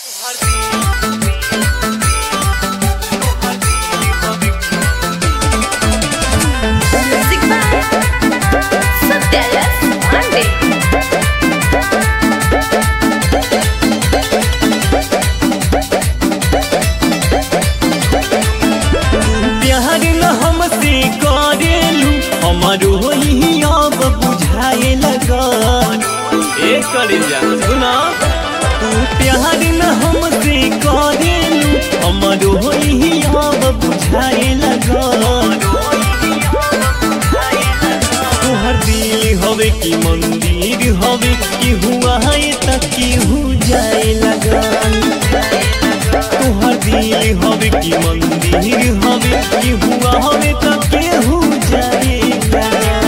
Music by Satellas Monday. प्यार न हमसे करेलू हमारो ही अब बुझाए लगा एक करे जा सुना तू प्यार न हमसे करेलू हमारो ही अब बुझाए लगा तुहर दिल हवे कि मंदिर हवे कि हुआ है तक कि हो जाए लगा तुहर दिल हवे कि मंदिर हवे कि हुआ हवे तब के हो जाएगा।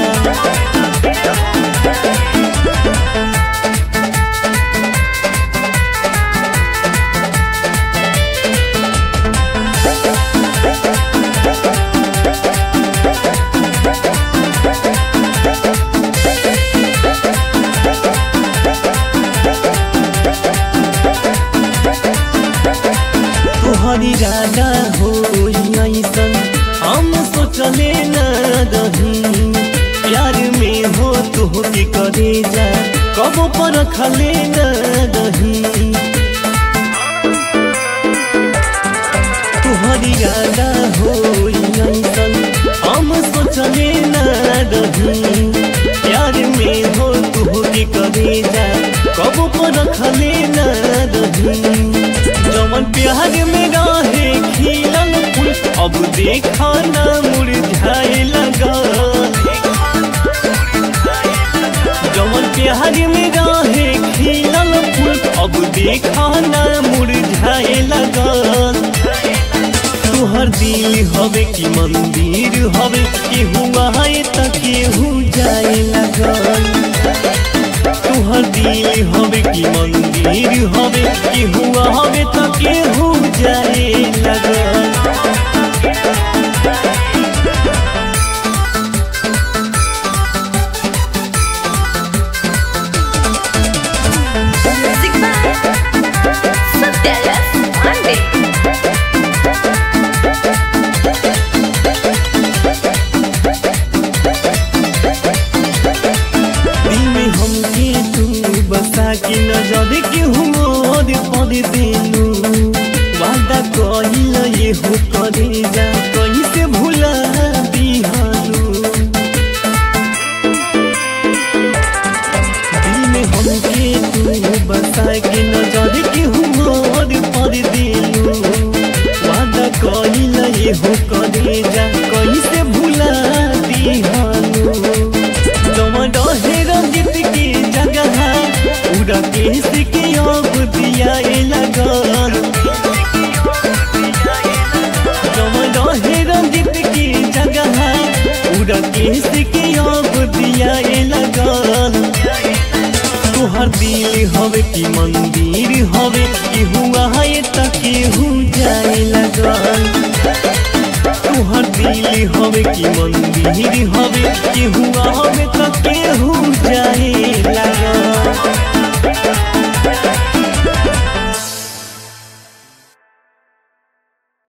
तोहरी राजा हो ऐसन हम सोचले न रही प्यार में हो तो के करे जा कब पर खले न रही तोहरी राजा हो ऐसन हम सोचले न रही प्यार में हो तो के करे जा कब पर खले न रही जवन प्यार में रहे खिलल फूल अब देखा ना मुरझाए लगा जवन प्यार में रहे खिलल फूल अब देखा ना मुरझाए लगा तुहर दिल हवे कि मंदिर हवे कि हुआ है तक केहू जाए लगा तुहर दिल हवे कि मंदिर हवे कि हुआ हवे तो केहू जाए लगा। Music by Satellas Monday. दिल में हमके तू बसा के नजर के हुमोर पद देलू वादा कहिल ये हो करे जा कहीं से भुला दिहालू दिल में हमके तू बसा के नजर के हुमोर पद देलू वादा कहिल ये हो करे जा कहीं से भुला दिहालू रहे रंजित की जगह पूरा केस के अब दिया लगा रहे रंजित की जगह पूरा केस के अब दिया लगा तुहर दिल हवे कि मंदिर हवे कि हुआ है तक केहू जाए लगा तुहर दिल हवे कि मंदिर हवे कि हुआ हवे तो केहू जाए लगा।